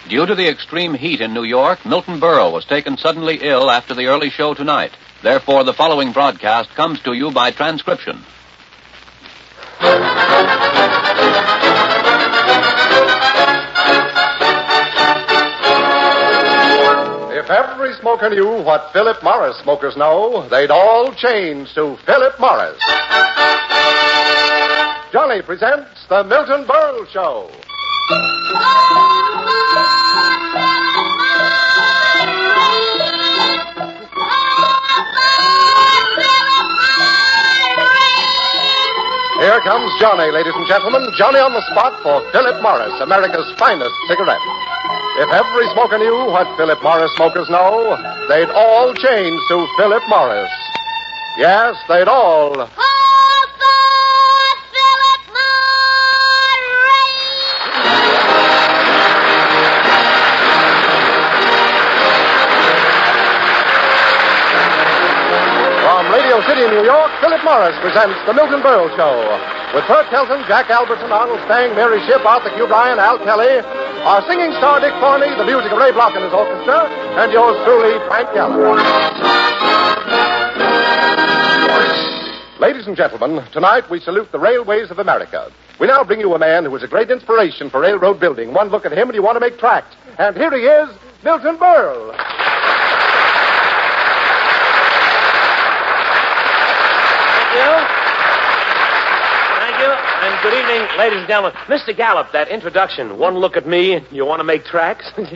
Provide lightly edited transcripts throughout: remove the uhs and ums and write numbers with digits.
Due to the extreme heat in New York, Milton Berle was taken suddenly ill after the early show tonight. Therefore, the following broadcast comes to you by transcription. If every smoker knew what Philip Morris smokers know, they'd all change to Philip Morris. Johnny presents The Milton Berle Show. Here comes Johnny, ladies and gentlemen. Johnny on the spot for Philip Morris, America's finest cigarette. If every smoker knew what Philip Morris smokers know, they'd all change to Philip Morris. Yes, they'd all. From Radio City, New York, Philip Morris presents The Milton Berle Show. With Bert Kelton, Jack Albertson, Arnold Stang, Mary Shipp, Arthur Q. Bryan, Al Kelly, our singing star Dick Forney, the music of Ray Block and his orchestra, and yours truly, Frank Gallup. Ladies and gentlemen, tonight we salute the railways of America. We now bring you a man who is a great inspiration for railroad building. One look at him and you want to make tracks. And here he is, Milton Berle. And good evening, ladies and gentlemen. Mr. Gallup, that introduction, one look at me, and you want to make tracks? I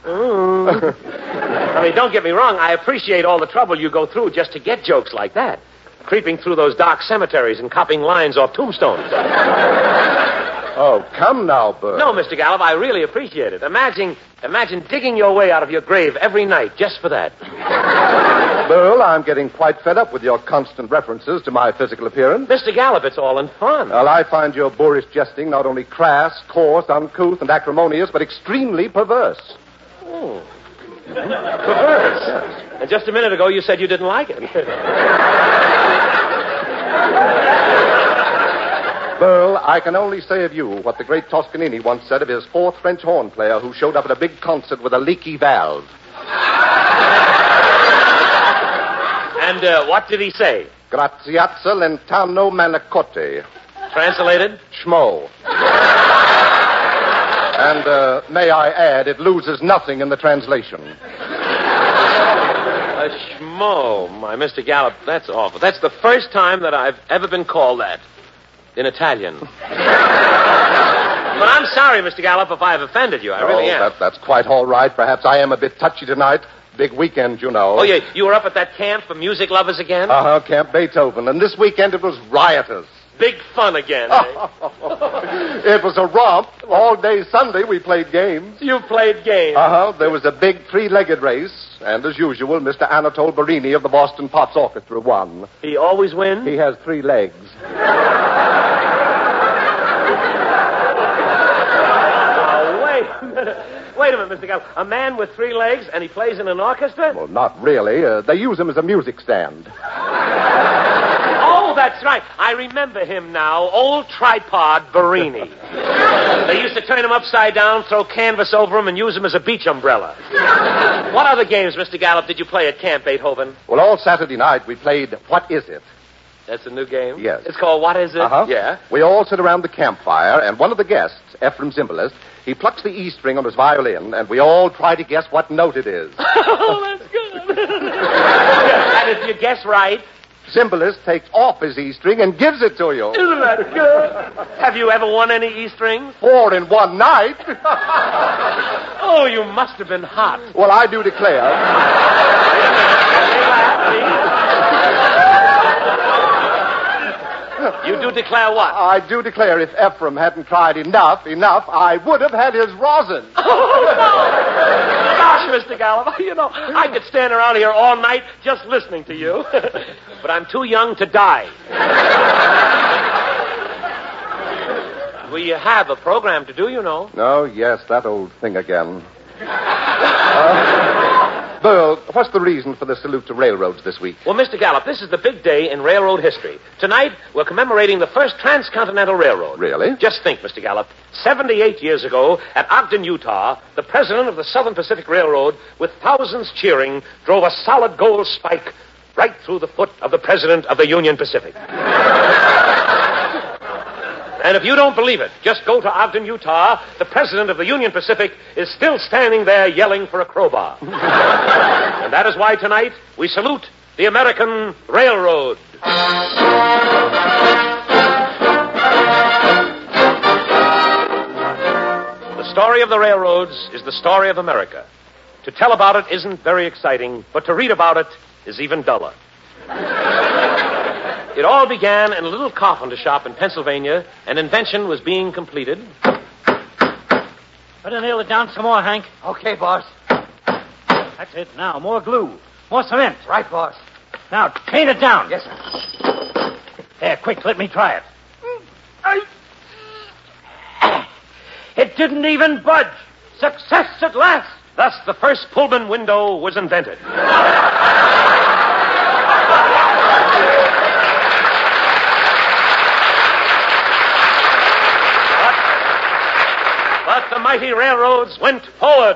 mean, don't get me wrong, I appreciate all the trouble you go through just to get jokes like that. Creeping through those dark cemeteries and copying lines off tombstones. Oh, come now, Bert. No, Mr. Gallup, I really appreciate it. Imagine digging your way out of your grave every night just for that. Berle, I'm getting quite fed up with your constant references to my physical appearance. Mr. Gallup, it's all in fun. Well, I find your boorish jesting not only crass, coarse, uncouth, and acrimonious, but extremely perverse. Oh. Perverse? Yes. And just a minute ago, you said you didn't like it. Berle, I can only say of you what the great Toscanini once said of his fourth French horn player who showed up at a big concert with a leaky valve. And what did he say? Graziazza lentano manicotti. Translated? Schmo. And may I add, it loses nothing in the translation. A schmo. My, Mr. Gallup, that's awful. That's the first time that I've ever been called that. In Italian. But I'm sorry, Mr. Gallup, if I've offended you. I really am. That's quite all right. Perhaps I am a bit touchy tonight. Big weekend, you know. Oh, you were up at that camp for music lovers again? Uh-huh, Camp Beethoven. And this weekend it was riotous. Big fun again, eh? It was a romp. All day Sunday we played games. You played games? Uh-huh. There was a big three-legged race. And as usual, Mr. Anatole Barini of the Boston Pops Orchestra won. He always wins? He has 3 legs. Wait a minute, Mr. Gallup. A man with 3 legs and he plays in an orchestra? Well, not really. They use him as a music stand. Oh, that's right. I remember him now. Old tripod Barini. They used to turn him upside down, throw canvas over him, and use him as a beach umbrella. What other games, Mr. Gallup, did you play at Camp Beethoven? Well, all Saturday night we played What Is It? That's a new game? Yes. It's called What Is It? Uh-huh. Yeah. We all sit around the campfire, and one of the guests, Ephraim Zimbalist, he plucks the E string on his violin, and we all try to guess what note it is. Oh, that's good. And if you guess right... Zimbalist takes off his E string and gives it to you. Isn't that good? Have you ever won any E strings? 4 in one night. Oh, you must have been hot. Well, I do declare... You do declare what? I do declare if Ephraim hadn't tried enough, I would have had his rosin. Oh, no. Gosh, Mr. Gallup, you know, I could stand around here all night just listening to you. But I'm too young to die. We have a program to do, you know. Oh, yes, that old thing again. Burl, what's the reason for the salute to railroads this week? Well, Mr. Gallup, this is the big day in railroad history. Tonight, we're commemorating the first transcontinental railroad. Really? Just think, Mr. Gallup. 78 years ago, at Ogden, Utah, the president of the Southern Pacific Railroad, with thousands cheering, drove a solid gold spike right through the foot of the president of the Union Pacific. And if you don't believe it, just go to Ogden, Utah. The president of the Union Pacific is still standing there yelling for a crowbar. And that is why tonight we salute the American Railroad. The story of the railroads is the story of America. To tell about it isn't very exciting, but to read about it is even duller. It all began in a little carpenter shop in Pennsylvania. An invention was being completed. Better nail it down some more, Hank. Okay, boss. That's it. Now, more glue. More cement. Right, boss. Now, paint it down. Yes, sir. There, quick, let me try it. It didn't even budge. Success at last. Thus, the first Pullman window was invented. But the mighty railroads went forward.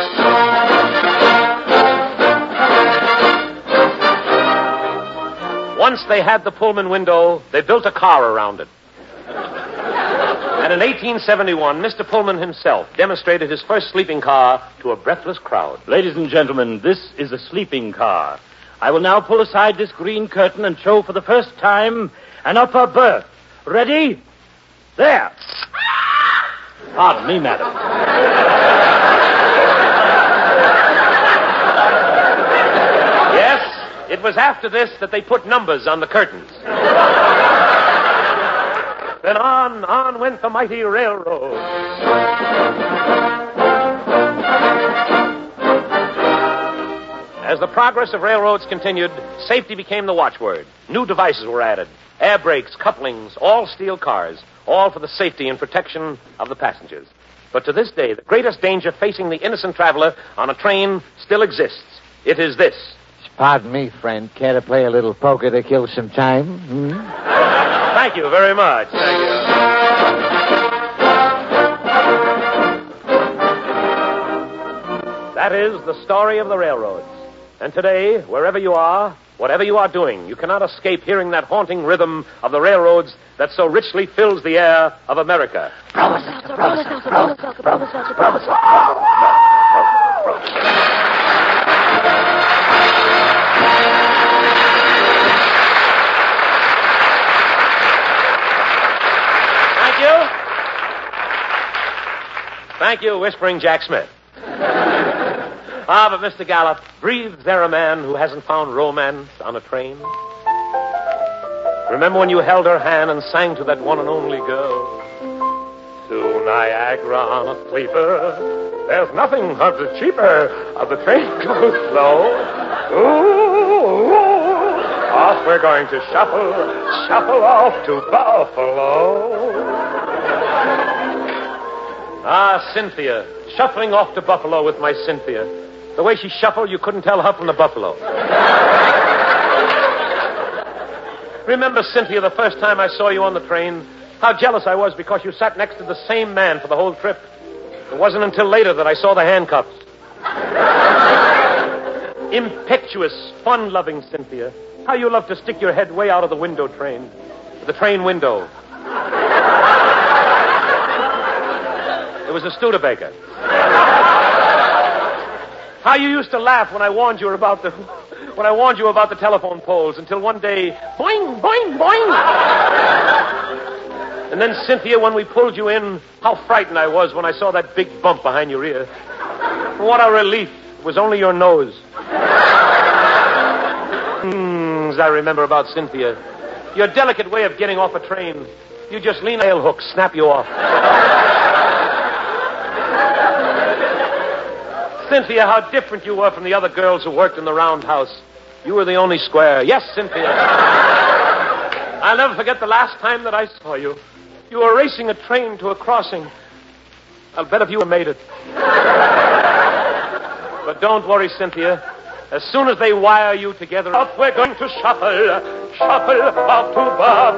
Once they had the Pullman window, they built a car around it. And in 1871, Mr. Pullman himself demonstrated his first sleeping car to a breathless crowd. Ladies and gentlemen, this is a sleeping car. I will now pull aside this green curtain and show for the first time an upper berth. Ready? There. Pardon me, madam. Yes, it was after this that they put numbers on the curtains. Then on went the mighty railroad. As the progress of railroads continued, safety became the watchword. New devices were added. Air brakes, couplings, all steel cars, all for the safety and protection of the passengers. But to this day, the greatest danger facing the innocent traveler on a train still exists. It is this. Pardon me, friend. Care to play a little poker to kill some time? Thank you very much. Thank you. That is the story of the railroads. And today, wherever you are, whatever you are doing, you cannot escape hearing that haunting rhythm of the railroads that so richly fills the air of America. Thank you, Whispering Jack Smith. But Mr. Gallup, breathes there a man who hasn't found romance on a train? Remember when you held her hand and sang to that one and only girl? To Niagara on a sleeper, there's nothing of the cheaper, of the train goes slow. Ooh, off we're going to shuffle off to Buffalo. Ah, Cynthia, shuffling off to Buffalo with my Cynthia. The way she shuffled, you couldn't tell her from the buffalo. Remember, Cynthia, the first time I saw you on the train, how jealous I was because you sat next to the same man for the whole trip. It wasn't until later that I saw the handcuffs. Impetuous, fun-loving Cynthia. How you love to stick your head way out of the window train. The train window. It was a Studebaker. How you used to laugh when I warned you about the telephone poles until one day, boing, boing, boing. And then, Cynthia, when we pulled you in, how frightened I was when I saw that big bump behind your ear. What a relief. It was only your nose. As I remember about Cynthia. Your delicate way of getting off a train. You just lean a nail hook, snap you off. Cynthia, how different you were from the other girls who worked in the roundhouse. You were the only square. Yes, Cynthia. I'll never forget the last time that I saw you. You were racing a train to a crossing. I'll bet if you had made it. But don't worry, Cynthia. As soon as they wire you together up, we're going to shuffle off to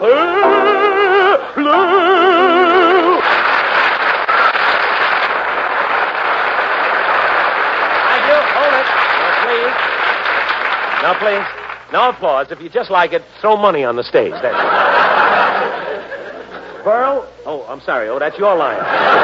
Buffalo. Thank you. Hold it. Now, please. No applause. If you just like it, throw money on the stage. That's Burl? Oh, I'm sorry. Oh, that's your line.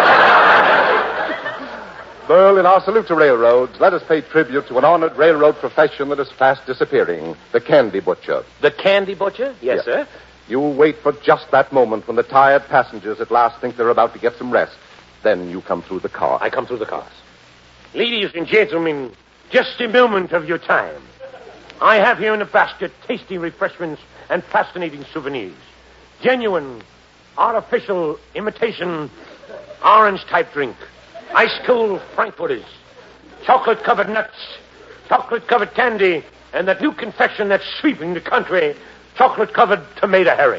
Burl, in our salute to railroads, let us pay tribute to an honored railroad profession that is fast disappearing, the candy butcher. The candy butcher? Yes, sir. You wait for just that moment when the tired passengers at last think they're about to get some rest. Then you come through the car. I come through the cars. Ladies and gentlemen, just a moment of your time. I have here in a basket tasty refreshments and fascinating souvenirs. Genuine, artificial, imitation, orange-type drink. Ice-cold frankfurters. Chocolate-covered nuts. Chocolate-covered candy. And that new confection that's sweeping the country. Chocolate-covered tomato herring.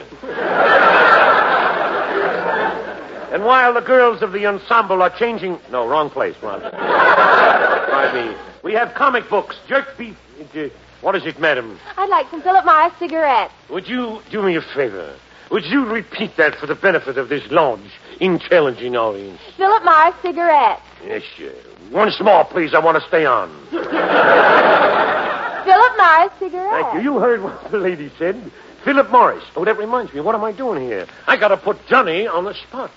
And while the girls of the ensemble are changing... No, wrong place, Ron. Pardon me. We have comic books, jerk beef... What is it, madam? I'd like some Philip Morris cigarettes. Would you do me a favor? Would you repeat that for the benefit of this large, intelligent audience? Philip Morris cigarettes. Yes, sir. Once more, please. I want to stay on. Philip Morris cigarettes. Thank you. You heard what the lady said. Philip Morris. Oh, that reminds me. What am I doing here? I got to put Johnny on the spot.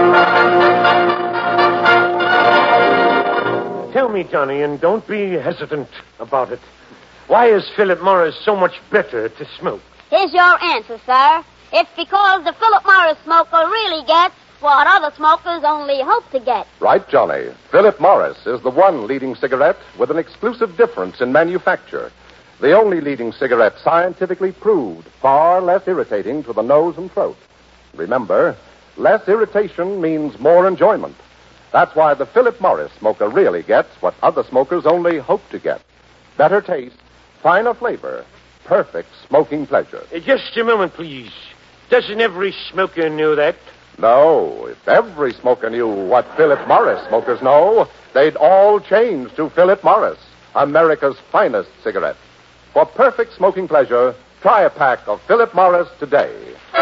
Tell me, Johnny, and don't be hesitant about it. Why is Philip Morris so much better to smoke? Here's your answer, sir. It's because the Philip Morris smoker really gets what other smokers only hope to get. Right, Johnny. Philip Morris is the one leading cigarette with an exclusive difference in manufacture. The only leading cigarette scientifically proved far less irritating to the nose and throat. Remember, less irritation means more enjoyment. That's why the Philip Morris smoker really gets what other smokers only hope to get. Better taste, finer flavor, perfect smoking pleasure. Just a moment, please. Doesn't every smoker know that? No. If every smoker knew what Philip Morris smokers know, they'd all change to Philip Morris, America's finest cigarette. For perfect smoking pleasure, try a pack of Philip Morris today.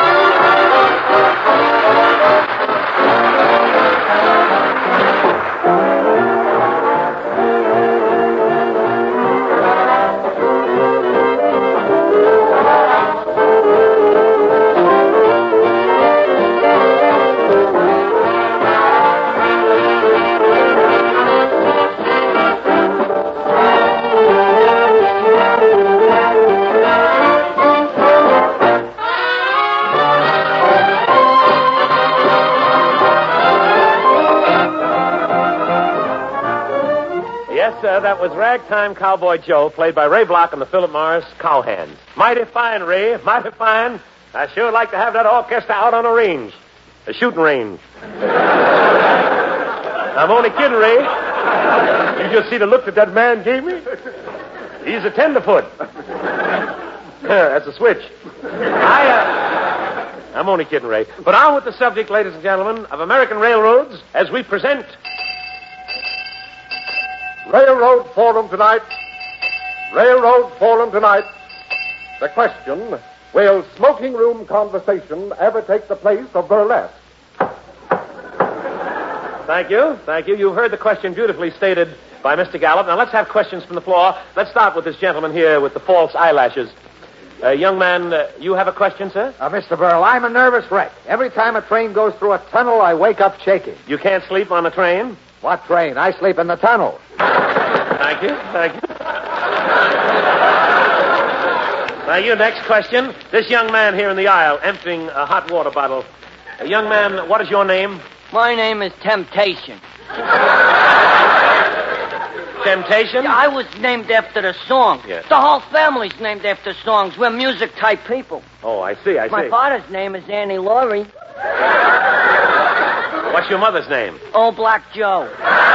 That was Ragtime Cowboy Joe, played by Ray Block and the Philip Morris Cowhands. Mighty fine, Ray. Mighty fine. I sure like to have that orchestra out on a range. A shooting range. I'm only kidding, Ray. You just see the look that man gave me? He's a tenderfoot. That's a switch. I'm only kidding, Ray. But on with the subject, ladies and gentlemen, of American railroads as we present... Railroad Forum tonight. Railroad Forum tonight. The question, will smoking room conversation ever take the place of burlesque? Thank you. Thank you. You've heard the question beautifully stated by Mr. Gallup. Now, let's have questions from the floor. Let's start with this gentleman here with the false eyelashes. Young man, you have a question, sir? Mr. Burl, I'm a nervous wreck. Every time a train goes through a tunnel, I wake up shaking. You can't sleep on the train? What train? I sleep in the tunnel. Thank you. Thank you. Now, your next question. This young man here in the aisle emptying a hot water bottle. Young man, what is your name? My name is Temptation. Temptation? Yeah, I was named after the song. Yes. The whole family's named after songs. We're music-type people. Oh, I see. My father's name is Annie Laurie. What's your mother's name? Old Black Joe.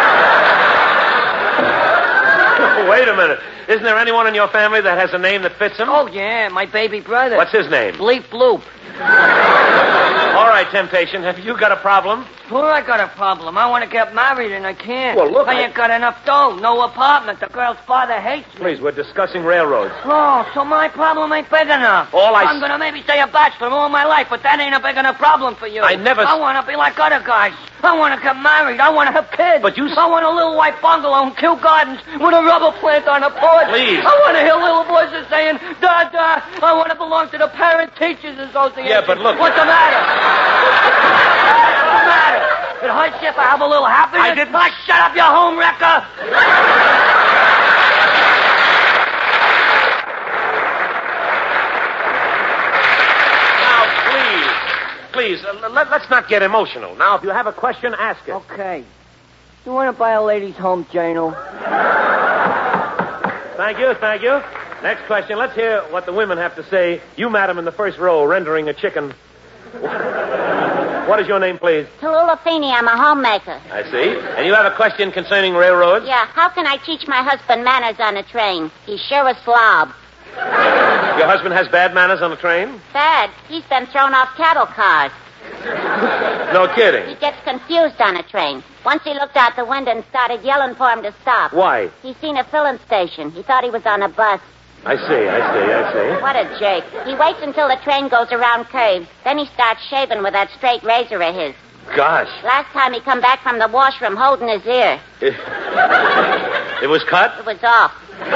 Wait a minute. Isn't there anyone in your family that has a name that fits him? Oh, yeah, my baby brother. What's his name? Bleep Bloop. All right, Temptation, have you got a problem? Sure, I got a problem. I want to get married and I can't. Well, look, I ain't got enough dough, no apartment. The girl's father hates me. Please, we're discussing railroads. Oh, so my problem ain't big enough. I'm going to maybe stay a bachelor all my life, but that ain't a big enough problem for you. I want to be like other guys. I want to get married. I want to have kids. But you... I want a little white bungalow in Kew Gardens with a rubber plant on the porch. Please. I want to hear little voices saying, "Da-da, I want to belong to the Parent Teachers Association." Yeah, but look... What's the matter? What's the matter? It hurts you if I have a little happiness? I didn't... Shut up, you home wrecker! Please, let's not get emotional. Now, if you have a question, ask it. Okay. You want to buy a ladies' home journal? Thank you. Next question. Let's hear what the women have to say. You, madam, in the first row, rendering a chicken. What is your name, please? Tallulah Feeney. I'm a homemaker. I see. And you have a question concerning railroads? Yeah, how can I teach my husband manners on a train? He's sure a slob. Your husband has bad manners on the train? Bad. He's been thrown off cattle cars. No kidding. He gets confused on a train. Once he looked out the window and started yelling for him to stop. Why? He seen a filling station. He thought he was on a bus. I see. What a jerk. He waits until the train goes around curves. Then he starts shaving with that straight razor of his. Gosh. Last time he come back from the washroom holding his ear. It was cut? It was off.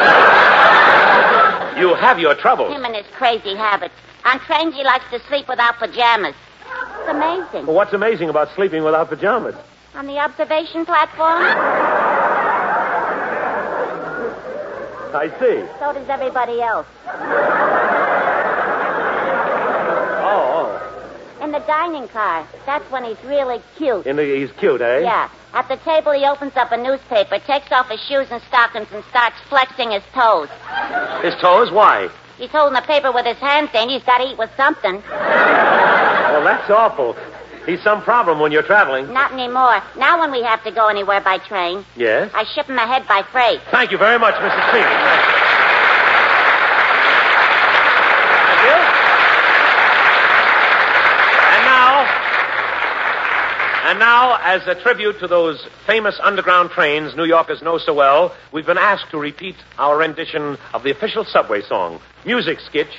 You have your troubles. Him and his crazy habits. On trains, he likes to sleep without pajamas. It's amazing. Well, what's amazing about sleeping without pajamas? On the observation platform? I see. So does everybody else. Oh. In the dining car. That's when he's really cute. He's cute, eh? Yeah. At the table, he opens up a newspaper, takes off his shoes and stockings, and starts flexing his toes. His toes? Why? He's holding the paper with his hand, saying he's got to eat with something. Well, that's awful. He's some problem when you're traveling. Not anymore. Now when we have to go anywhere by train. Yes? I ship him ahead by freight. Thank you very much, Mrs. Feeney. Thank you. And now, as a tribute to those famous underground trains New Yorkers know so well, we've been asked to repeat our rendition of the official subway song. Music sketch.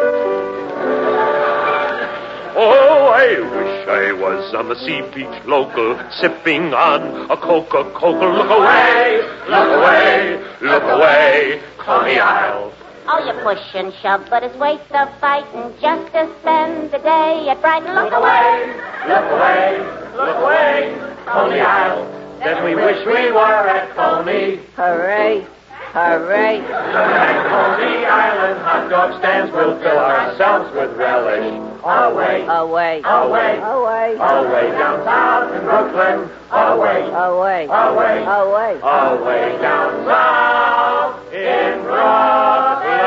Oh, I wish I was on the Sea Beach local, sipping on a Coca-Cola. Look away, look away, look away, Coney Isle. Oh, you push and shove, but it's waste of fighting just to spend the day at Brighton. Look away, look away, look away, Coney Isle. Then we wish we were at Coney. Hooray, hooray. And Coney Island hot dog stands will fill ourselves with relish. Away, away, away, away, away down south in Brooklyn. Away, away, away, away, away down south in Brooklyn.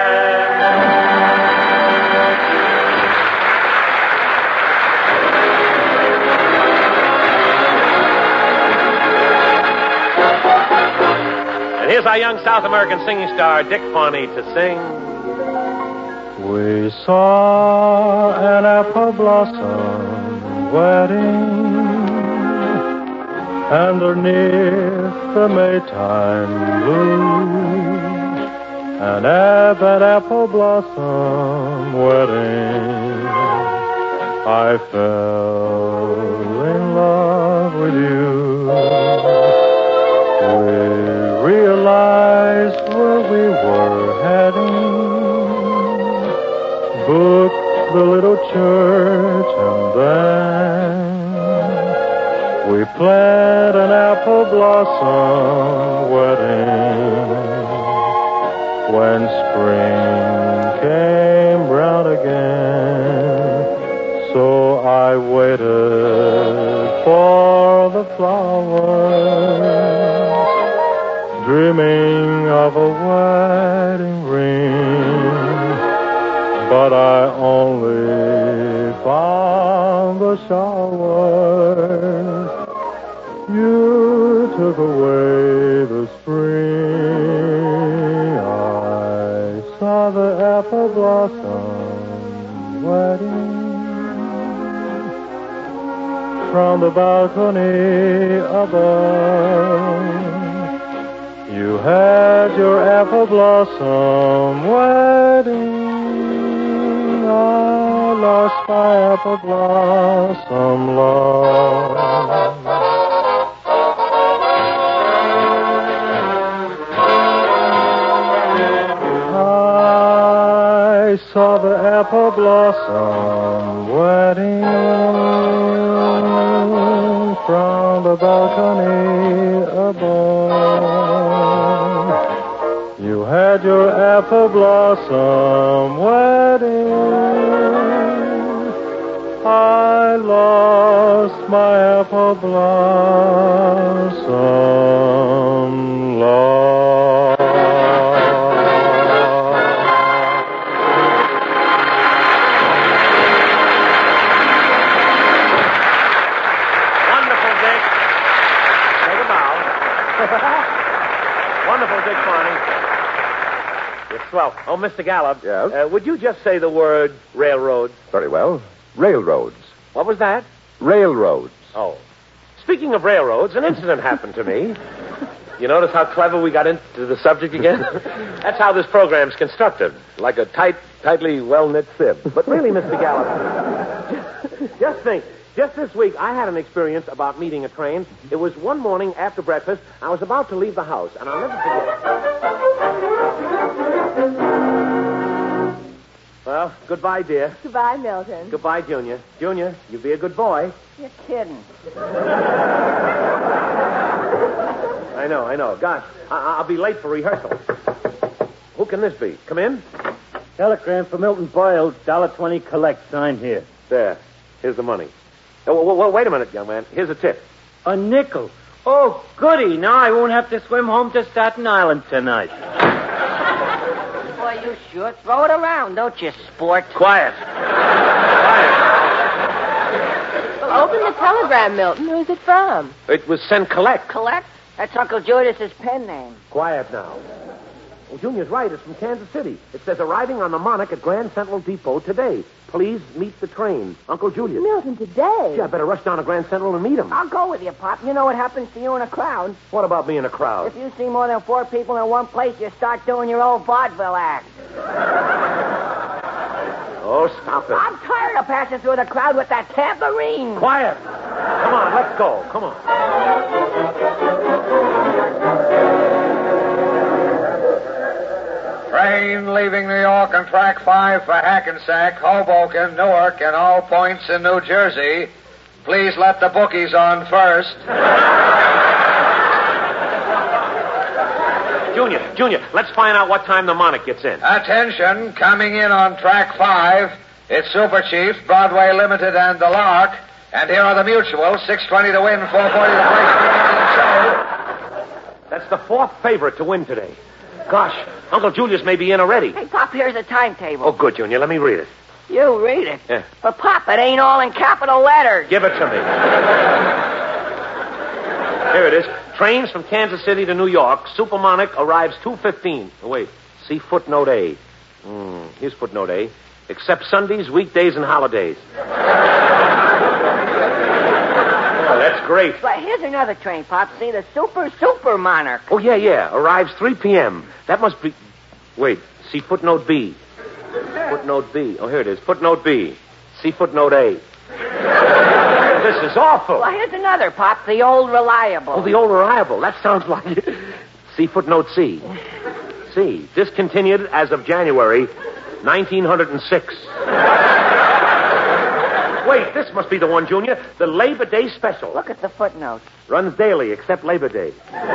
And here's our young South American singing star, Dick Farney, to sing. We saw an apple blossom wedding underneath the Maytime blue, and at that apple blossom wedding I fell in love with you. We realized where we were heading, booked the little church, and then we planned an apple blossom wedding. When spring came round again, so I waited for the flowers, dreaming of a wedding ring. But I only found the showers. You took away the spring. I saw the apple blossom wedding. from the balcony above. You had your apple blossom wedding. I lost my apple blossom love. I saw the apple blossom wedding from the balcony above. You had your apple blossom wedding. I lost my apple blossom love. Wonderful, Dick. Take a bow. Wonderful, Dick Farney. You're swell. Oh, Mr. Gallup. Yes? Would you just say the word railroad? Very well. Railroads. What was that? Railroads. Oh. Speaking of railroads, an incident happened to me. You notice how clever we got into the subject again? That's how this program's constructed. Like a tightly well-knit sieve. But really, Mr. Gallup, just think. Just this week, I had an experience about meeting a train. It was one morning after breakfast. I was about to leave the house, and I'll never forget. Well, goodbye, dear. Goodbye, Milton. Goodbye, Junior. Junior, you be a good boy. You're kidding. I know. Gosh, I'll be late for rehearsal. Who can this be? Come in. Telegram for Milton Boyle, $1.20 collect, signed here. There. Here's the money. Oh, well, wait a minute, young man. Here's a tip. A nickel. Oh, goody. Now I won't have to swim home to Staten Island tonight. Boy, you sure throw it around, don't you, sport? Quiet. Well, open the telegram, Milton. Who's it from? It was sent collect. Collect? That's Uncle Julius's pen name. Quiet now. Well, Junior's right. It's from Kansas City. It says arriving on the Monarch at Grand Central Depot today. Please meet the train. Uncle Julius. Milton, today? Gee, I better rush down to Grand Central and meet him. I'll go with you, Pop. You know what happens to you in a crowd. What about me in a crowd? If you see more than 4 people in one place, you start doing your old vaudeville act. Oh, stop it. I'm tired of passing through the crowd with that tambourine. Quiet. Come on, let's go. Come on. Train leaving New York on track 5 for Hackensack, Hoboken, Newark, and all points in New Jersey. Please let the bookies on first. Junior, let's find out what time the Monarch gets in. Attention, coming in on track 5, it's Super Chief, Broadway Limited, and the Lark. And here are the mutuals, 620 to win, 440 to place the show. That's the 4th favorite to win today. Gosh, Uncle Julius may be in already. Hey, Pop, here's the timetable. Oh, good, Junior. Let me read it. You read it? Yeah. But, Pop, it ain't all in capital letters. Give it to me. Here it is. Trains from Kansas City to New York. Super Monarch arrives 2:15. Oh, wait. See footnote A. Here's footnote A. Except Sundays, weekdays, and holidays. Oh, that's great. But here's another train, Pop. See, the Super Monarch. Oh, yeah. Arrives 3 p.m. That must be... Wait. See footnote B. Footnote B. Oh, here it is. Footnote B. See footnote A. This is awful. Well, here's another, Pop. The Old Reliable. Oh, the Old Reliable. That sounds like... See footnote C. C. Discontinued as of January 1906. Wait, this must be the one, Junior. The Labor Day special. Look at the footnote. Runs daily, except Labor Day.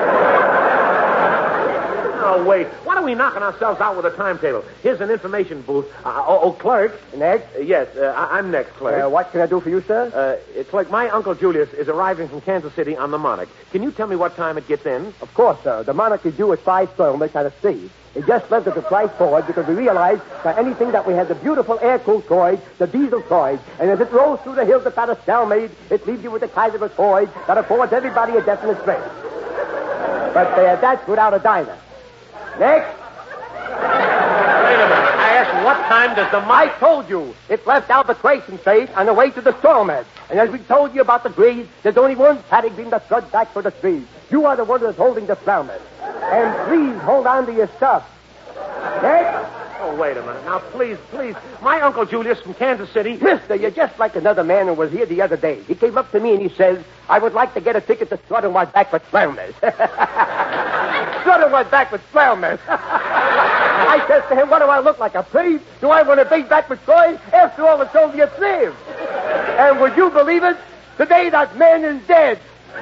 Oh, wait. Why are we knocking ourselves out with a timetable? Here's an information booth. Clerk. Next? Yes, I'm next, clerk. What can I do for you, sir? Clerk, my Uncle Julius is arriving from Kansas City on the Monarch. Can you tell me what time it gets in? Of course, sir. The Monarch is due at 5:12 this kind of sea. It just left at the price forward because we realized that anything that we had the beautiful air-cooled toys, the diesel toys, and as it rolls through the hills about a cellmate, it leaves you with the kind of a toy that affords everybody a definite strength. But that's without a diner. Next. Wait a minute. I asked what time does the I told you. It left Arbitration State on the way to the Stormhead. And as we told you about the grease, there's only one paddock beam that's got back for the trees. You are the one that's holding the Stormhead. And please hold on to your stuff. Next. Oh, wait a minute. Now, please. My Uncle Julius from Kansas City. Mister, you're just like another man who was here the other day. He came up to me and he says, I would like to get a ticket to Strutterwad back with Flanders. Strutterwad back with Flanders. I says to him, what do I look like, a pig? Do I want to be back with Troy? After all, the Soviets lived. And would you believe it? Today that man is dead.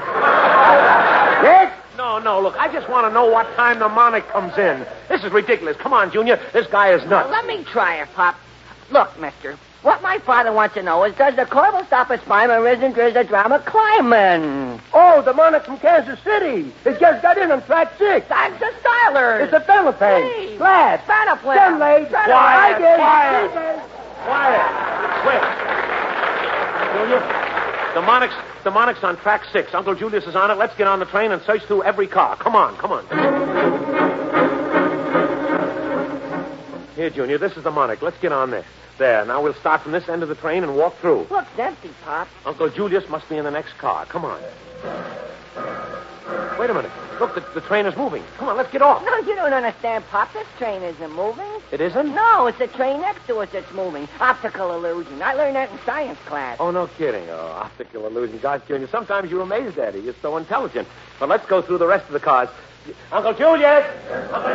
Yes? No, look, I just want to know what time the mnemonic comes in. This is ridiculous. Come on, Junior. This guy is nuts. Let me try it, Pop. Look, mister, what my father wants to know is, does the Corporal stop a spy or isn't there a drama climbing? Oh, the monarch from Kansas City. It just got in on track 6. That's the Stylers. It's a Philippine. Hey, Glad. Bannerplane. Quiet. Wait. Junior, the Monarch's on track 6. Uncle Julius is on it. Let's get on the train and search through every car. Come on. Here, Junior, this is the Monarch. Let's get on there. There, now we'll start from this end of the train and walk through. Looks empty, Pop. Uncle Julius must be in the next car. Come on. Wait a minute. Look, the train is moving. Come on, let's get off. No, you don't understand, Pop. This train isn't moving. It isn't? No, it's the train next to us that's moving. Optical illusion. I learned that in science class. Oh, no kidding. Oh, optical illusion. Gosh, Junior, sometimes you're amazed at it. You're so intelligent. But let's go through the rest of the cars. Uncle Julius! Uncle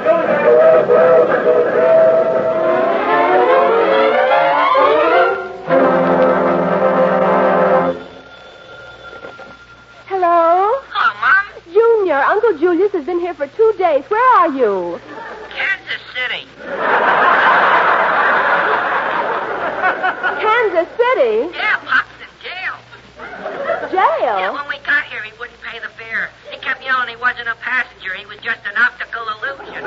Hello? Hello, Mom. Junior, Uncle Julius has been here for 2 days. Where are you? Kansas City. Kansas City? Yeah, Pop's in jail. Jail? Yeah, when we got here, he wouldn't pay the fare. He kept yelling he wasn't a passenger. He was just an optical illusion.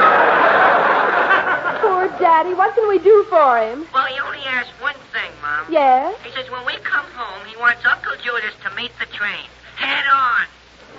Poor Daddy. What can we do for him? Well, he only asked one thing, Mom. Yes? He says when we come home, he wants Uncle Julius to meet the train. Head on.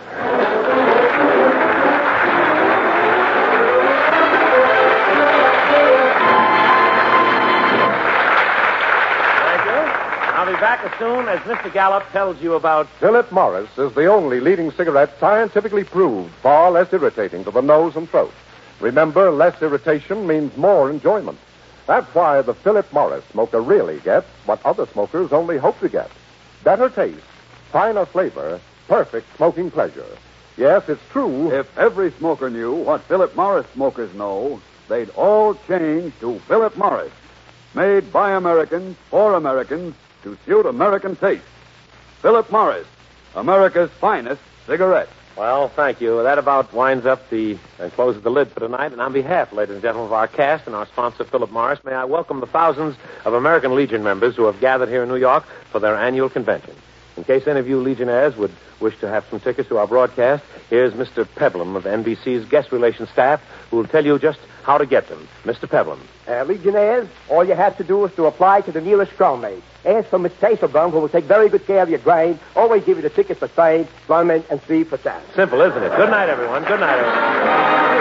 Thank you. I'll be back as soon as Mr. Gallup tells you about... Philip Morris is the only leading cigarette scientifically proved far less irritating to the nose and throat. Remember, less irritation means more enjoyment. That's why the Philip Morris smoker really gets what other smokers only hope to get. Better taste, finer flavor, perfect smoking pleasure. Yes, it's true. If every smoker knew what Philip Morris smokers know, they'd all change to Philip Morris. Made by Americans, for Americans, to suit American taste. Philip Morris, America's finest cigarette. Well, thank you. That about winds up and closes the lid for tonight. And on behalf, ladies and gentlemen, of our cast and our sponsor, Philip Morris, may I welcome the thousands of American Legion members who have gathered here in New York for their annual convention. In case any of you Legionnaires would wish to have some tickets to our broadcast, here's Mr. Peblum of NBC's guest relations staff who will tell you just how to get them. Mr. Peblum. Legionnaires, all you have to do is to apply to the nearest strongmate. Ask for Miss Tafelbaum, who will take very good care of your grain. Always give you the ticket for fame, employment, and 3%. Simple, isn't it? Good night, everyone. Good night, everyone.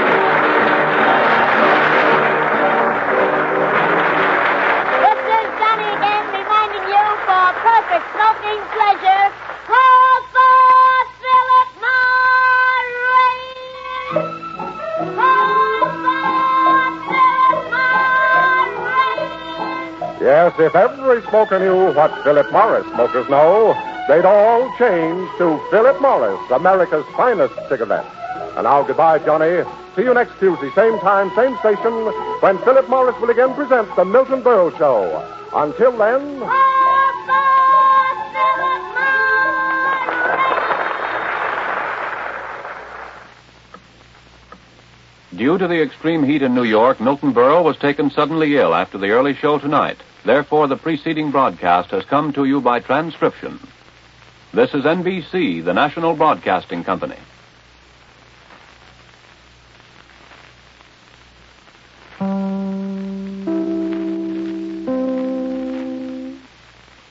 This is Johnny again reminding you for perfect smoking pleasure, call for Philip Morris! Call for Philip Morris! Yes, if every smoker knew what Philip Morris smokers know, they'd all change to Philip Morris, America's finest cigarette. And now, goodbye, Johnny. See you next Tuesday, same time, same station, when Philip Morris will again present the Milton Berle Show. Until then... Due to the extreme heat in New York, Milton Berle was taken suddenly ill after the early show tonight. Therefore, the preceding broadcast has come to you by transcription. This is NBC, the national broadcasting company.